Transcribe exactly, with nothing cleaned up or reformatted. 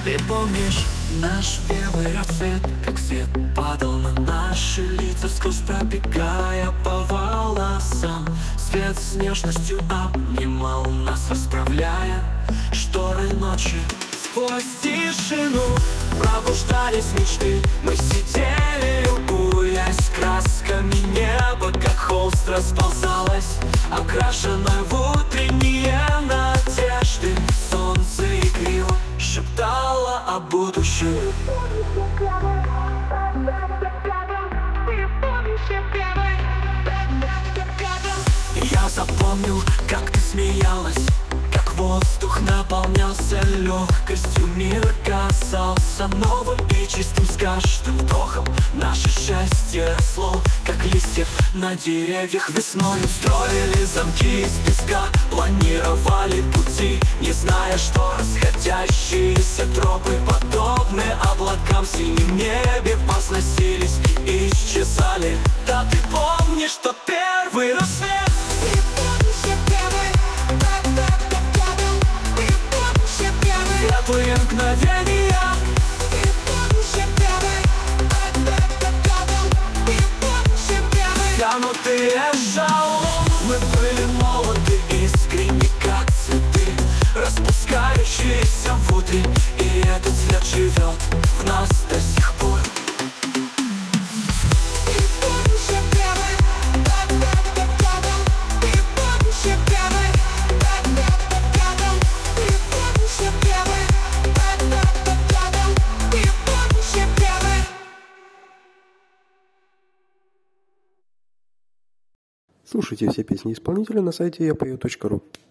Ты помнишь наш первый рассвет, как свет падал на наши лица, сквозь пробегая по волосам. Свет с нежностью обнимал нас, расправляя шторы ночи. Сквозь тишину пробуждались мечты. Мы сидели, любуясь красками неба, как холст расползалось, окрашенное в утренние надежды. Солнце игриво шептало о будущем. Я запомнил, как ты смеялась, как воздух наполнялся легкостью. Мир казался новым и чистым с каждым вдохом. Наше счастье росло, как листья на деревьях весною. Строили замки из песка, планировали пути, не зная, что расходящиеся тропы, подобны облакам в синем небе, возносились и исчезали. Да, ты помнишь тот первый рассвет? Светлые мгновения. Тянутые жалом. Мы были молоды, искренни, как цветы, распускающиеся в утре. И этот цвет живет в нас до сих пор. Слушайте все песни исполнителя на сайте я пою точка ру.